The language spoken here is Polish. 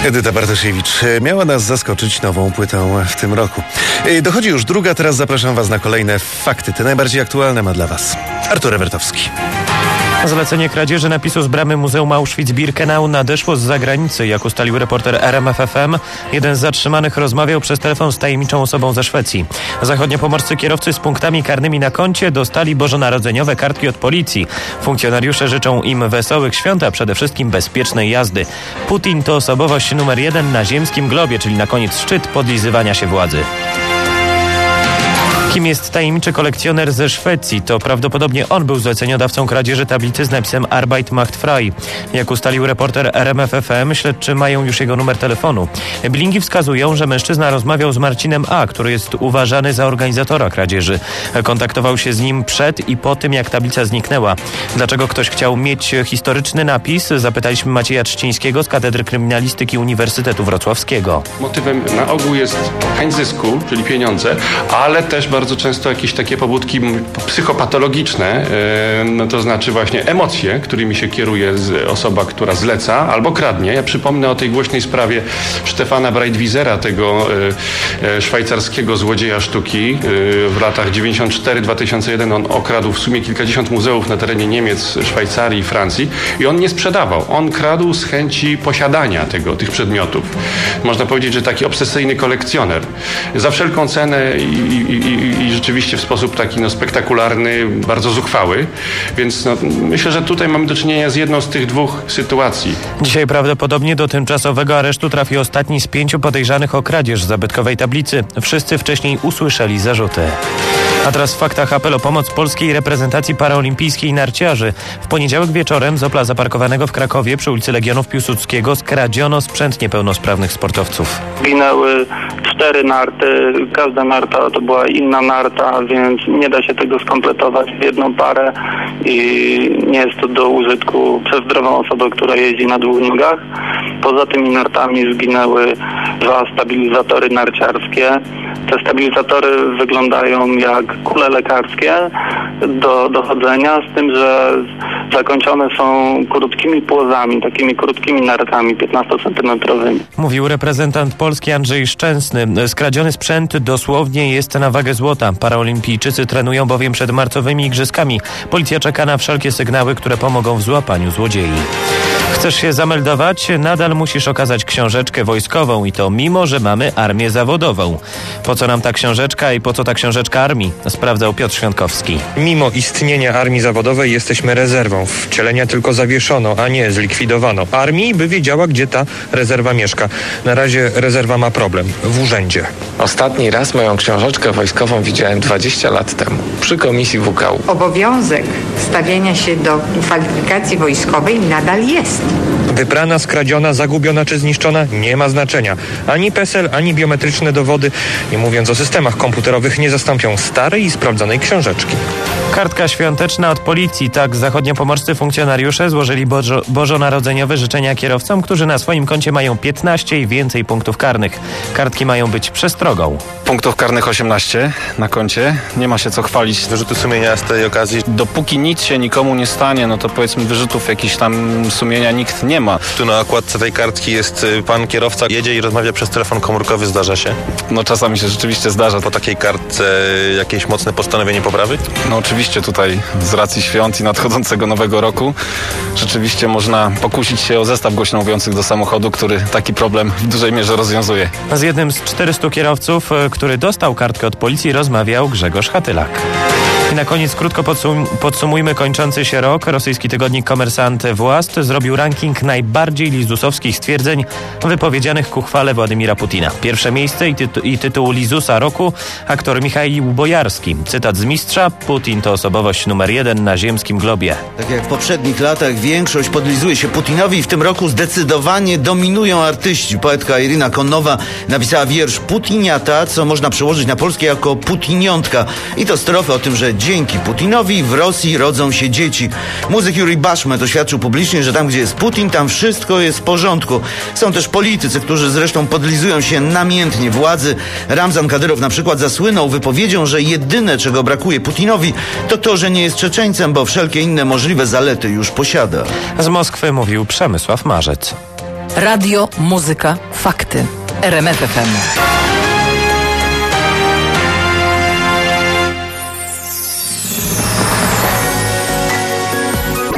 Edyta Bartoszewicz miała nas zaskoczyć nową płytą w tym roku. Dochodzi już druga, teraz zapraszam Was na kolejne fakty. Te najbardziej aktualne ma dla Was Artur Ewertowski. Zlecenie kradzieży napisu z bramy Muzeum Auschwitz-Birkenau nadeszło z zagranicy. Jak ustalił reporter RMFFM, jeden z zatrzymanych rozmawiał przez telefon z tajemniczą osobą ze Szwecji. Zachodniopomorscy kierowcy z punktami karnymi na koncie dostali bożonarodzeniowe kartki od policji. Funkcjonariusze życzą im wesołych świąt, a przede wszystkim bezpiecznej jazdy. Putin to osobowość numer 1 na ziemskim globie, czyli na koniec szczyt podlizywania się władzy. Kim jest tajemniczy kolekcjoner ze Szwecji? To prawdopodobnie on był zleceniodawcą kradzieży tablicy z napisem Arbeit macht frei. Jak ustalił reporter RMFFM, śledczy mają już jego numer telefonu. Bilingi wskazują, że mężczyzna rozmawiał z Marcinem A., który jest uważany za organizatora kradzieży. Kontaktował się z nim przed i po tym, jak tablica zniknęła. Dlaczego ktoś chciał mieć historyczny napis? Zapytaliśmy Macieja Trzcińskiego z Katedry Kryminalistyki Uniwersytetu Wrocławskiego. Motywem na ogół jest chęć zysku, czyli pieniądze, ale też bardzo często jakieś takie pobudki psychopatologiczne, to znaczy właśnie emocje, którymi się kieruje osoba, która zleca albo kradnie. Ja przypomnę o tej głośnej sprawie Stefana Breitwisera, tego szwajcarskiego złodzieja sztuki. W latach 94-2001 on okradł w sumie kilkadziesiąt muzeów na terenie Niemiec, Szwajcarii i Francji i on nie sprzedawał. On kradł z chęci posiadania tych przedmiotów. Można powiedzieć, że taki obsesyjny kolekcjoner. Za wszelką cenę i rzeczywiście w sposób taki spektakularny, bardzo zuchwały. Więc myślę, że tutaj mamy do czynienia z jedną z tych dwóch sytuacji. Dzisiaj prawdopodobnie do tymczasowego aresztu trafi ostatni z 5 podejrzanych o kradzież zabytkowej tablicy. Wszyscy wcześniej usłyszeli zarzuty. A teraz w faktach apel o pomoc polskiej reprezentacji paraolimpijskiej narciarzy. W poniedziałek wieczorem z Opla zaparkowanego w Krakowie przy ulicy Legionów Piłsudskiego skradziono sprzęt niepełnosprawnych sportowców. Ginęły 4 narty, każda narta to była inna narta, więc nie da się tego skompletować w jedną parę i nie jest to do użytku przez zdrową osobę, która jeździ na 2 nogach. Poza tymi nartami zginęły 2 stabilizatory narciarskie. Te stabilizatory wyglądają jak kule lekarskie do chodzenia, z tym, że zakończone są krótkimi płozami, takimi krótkimi nartami 15-centymetrowymi. Mówił reprezentant Polski Andrzej Szczęsny. Skradziony sprzęt dosłownie jest na wagę złota. Paraolimpijczycy trenują bowiem przed marcowymi igrzyskami. Policja czeka na wszelkie sygnały, które pomogą w złapaniu złodziei. Chcesz się zameldować? Nadal musisz okazać książeczkę wojskową i to mimo, że mamy armię zawodową. Po co nam ta książeczka i po co ta książeczka armii? Sprawdzał Piotr Świątkowski. Mimo istnienia armii zawodowej jesteśmy rezerwą. Wcielenia tylko zawieszono, a nie zlikwidowano. Armii, by wiedziała, gdzie ta rezerwa mieszka. Na razie rezerwa ma problem. W urzędzie. Ostatni raz moją książeczkę wojskową widziałem 20 lat temu. Przy komisji WKU. Obowiązek stawiania się do kwalifikacji wojskowej nadal jest. Wyprana, skradziona, zagubiona czy zniszczona nie ma znaczenia. Ani PESEL, ani biometryczne dowody, nie mówiąc o systemach komputerowych, nie zastąpią starej i sprawdzonej książeczki. Kartka świąteczna od policji. Tak zachodniopomorscy funkcjonariusze złożyli bożonarodzeniowe życzenia kierowcom, którzy na swoim koncie mają 15 i więcej punktów karnych. Kartki mają być przestrogą. Punktów karnych 18 na koncie. Nie ma się co chwalić. Wyrzuty sumienia z tej okazji. Dopóki nic się nikomu nie stanie, no to powiedzmy wyrzutów jakichś tam sumienia nikt nie ma. Tu na okładce tej kartki jest pan kierowca, jedzie i rozmawia przez telefon komórkowy. Zdarza się? No czasami się rzeczywiście zdarza. Po takiej kartce jakieś mocne postanowienie poprawy? No oczywiście tutaj z racji świąt i nadchodzącego nowego roku rzeczywiście można pokusić się o zestaw głośno mówiących do samochodu, który taki problem w dużej mierze rozwiązuje. Z jednym z 400 kierowców, który dostał kartkę od policji, rozmawiał Grzegorz Hatylak. I na koniec krótko podsumujmy kończący się rok. Rosyjski tygodnik Komersant Włast zrobił ranking najbardziej lizusowskich stwierdzeń wypowiedzianych ku chwale Władimira Putina. Pierwsze miejsce i tytuł Lizusa roku aktor Michał Bojarski. Cytat z mistrza: Putin to osobowość numer 1 na ziemskim globie. Tak jak w poprzednich latach większość podlizuje się Putinowi i w tym roku zdecydowanie dominują artyści. Poetka Irina Konnowa napisała wiersz Putiniata, co można przełożyć na polskie jako Putiniątka. I to strofy o tym, że dzięki Putinowi w Rosji rodzą się dzieci. Muzyk Jurij Baszmet oświadczył publicznie, że tam, gdzie jest Putin, tam wszystko jest w porządku. Są też politycy, którzy zresztą podlizują się namiętnie władzy. Ramzan Kadyrow na przykład zasłynął wypowiedzią, że jedyne, czego brakuje Putinowi, to to, że nie jest Czeczeńcem, bo wszelkie inne możliwe zalety już posiada. Z Moskwy mówił Przemysław Marzec. Radio, muzyka, fakty. RMF FM.